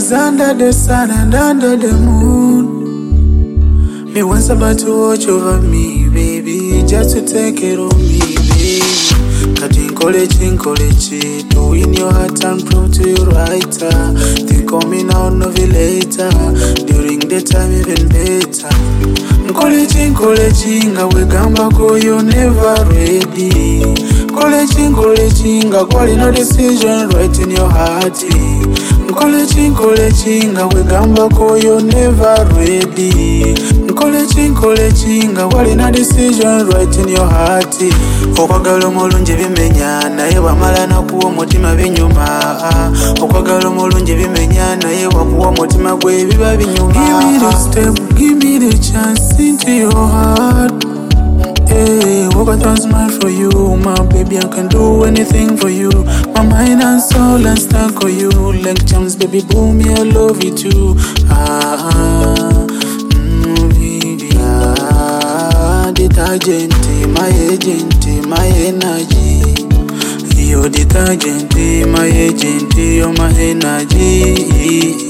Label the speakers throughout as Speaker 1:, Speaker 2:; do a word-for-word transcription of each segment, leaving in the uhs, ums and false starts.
Speaker 1: stars, under the sun and under the moon. Me once about to watch over me, baby, just to take care of me, baby. Cutting college in college, to win your heart and prove to you right. Think of me now, no later. During the time, even better. College in college, we gamba go, you're never ready. College in college, quality no decision right in your heart. College in college, we gamba go, you're never ready. College in college, quality no decision right in your heart. Okwagala omulungi bimenya naye wamala nakuwa omutima binyuma. Okwagala omulungi bimenya naye wakuwa omutima gwe biba binyuma. Give me the step, give me the chance into your heart. Hey, walk out and smile for you, my baby, I can do anything for you. My mind and soul and stuck on you. Like gems, baby, boom, yeah, I love you too. Ah, ah, mm, baby, ah, detergent, my agent, my energy. You're detergent, my agent, you're my energy.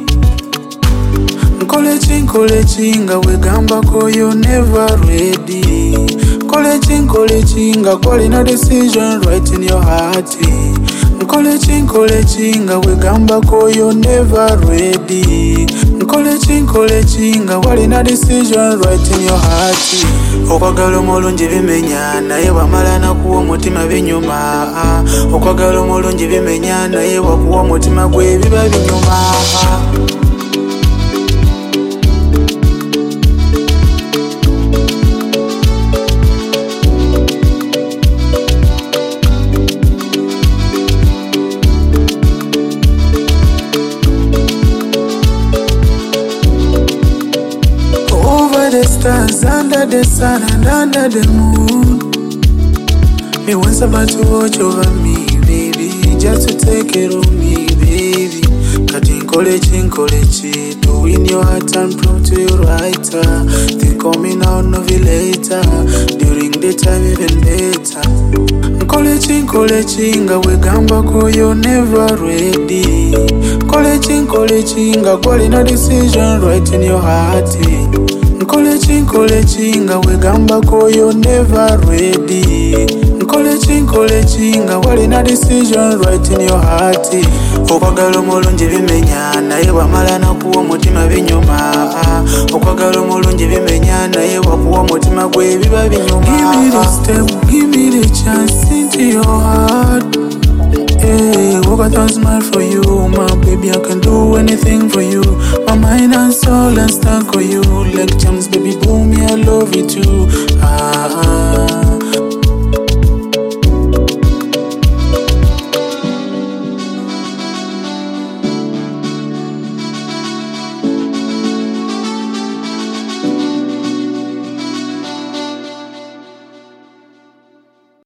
Speaker 1: College in college, we gamba ko, you're never ready. College in college, quality no decision right in your heart. College in college, we gamba ko, you're never ready. College in college, quality no decision right in your heart. Okwagala omulungi bimenya naye wamala nakuwa omutima binyuma. Okwagala omulungi bimenya naye wakuwa omutima gwe biba binyuma. The stars, under the sun and under the moon. Me once about to watch over me, baby, just to take care of me, baby. Cutting college in college, to win your heart and prove to you right. Think of me now, no later. During the time, even better. College in college, we gamba ko, you're never ready. College in college, quality no decision right in your heart. College in college, we gamba ko, you're never ready. College in college, quality no decision right in your heart. Okwagala omulungi bimenya naye wamala nakuwa omutima binyuma. Okwagala omulungi bimenya naye wakuwa omutima gwe biba binyuma. Give me the step, give me the chance into your heart. Hey, walk out and smile for you, my baby, I can do anything for you. My mind and soul and stuck on you. Like gems, baby, boom, yeah, I love you too. Ah, ah.